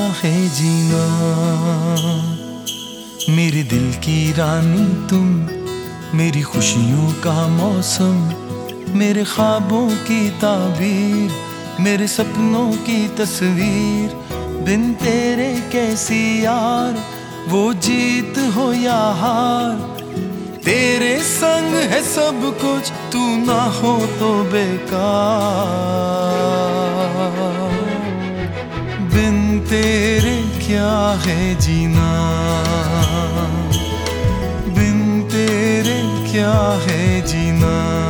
है जीना। मेरे दिल की रानी तुम, मेरी खुशियों का मौसम, मेरे ख्वाबों की ताबीर, मेरे सपनों की तस्वीर। बिन तेरे कैसी यार वो जीत हो या हार, तेरे संग है सब कुछ, तू ना हो तो बेकार। बिन तेरे क्या है जीना, बिन तेरे क्या है जीना।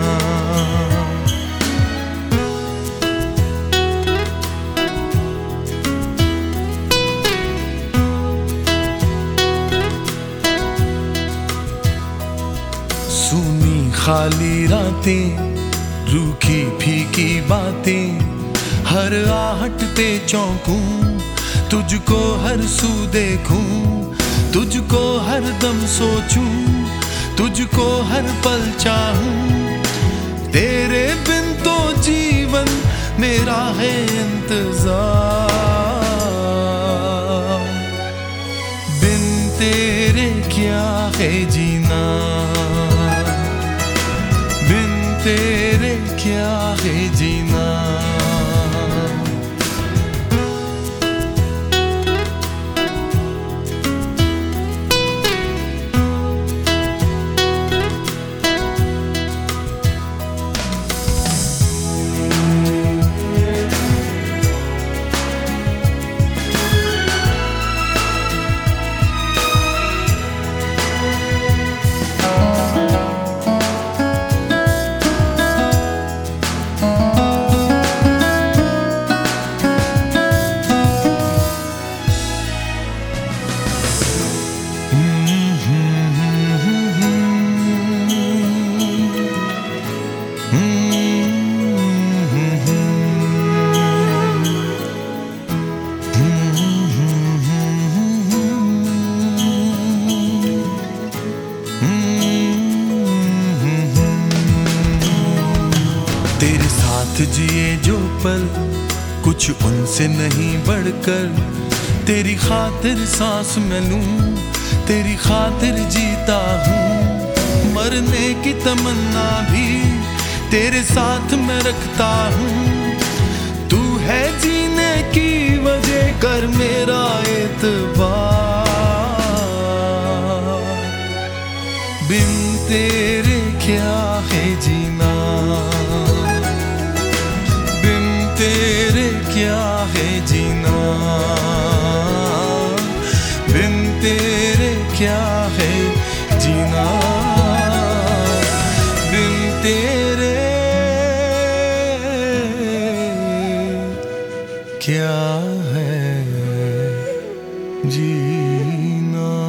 सुनी खाली रातें, रूखी फीकी बातें, हर आहट पे चौंकूं, तुझको हर सू देखूं, तुझको हर दम सोचूं, तुझको हर पल चाहूं। तेरे बिन तो जीवन मेरा है इंतजार। बिन तेरे क्या है जीना, बिन तेरे क्या है जीना। तेरे साथ जिए जो पल कुछ उनसे नहीं बढ़कर, तेरी खातिर सांस मैं लूं, तेरी खातिर जीता हूँ। मरने की तमन्ना भी तेरे साथ मैं रखता हूँ। तू है जीने की वजह, कर मेरा एतबार। बिन तेरे क्या है जीना, बिन तेरे क्या है जीना। बिन तेरे क्या है जीना, बिन तेरे क्या है जीना।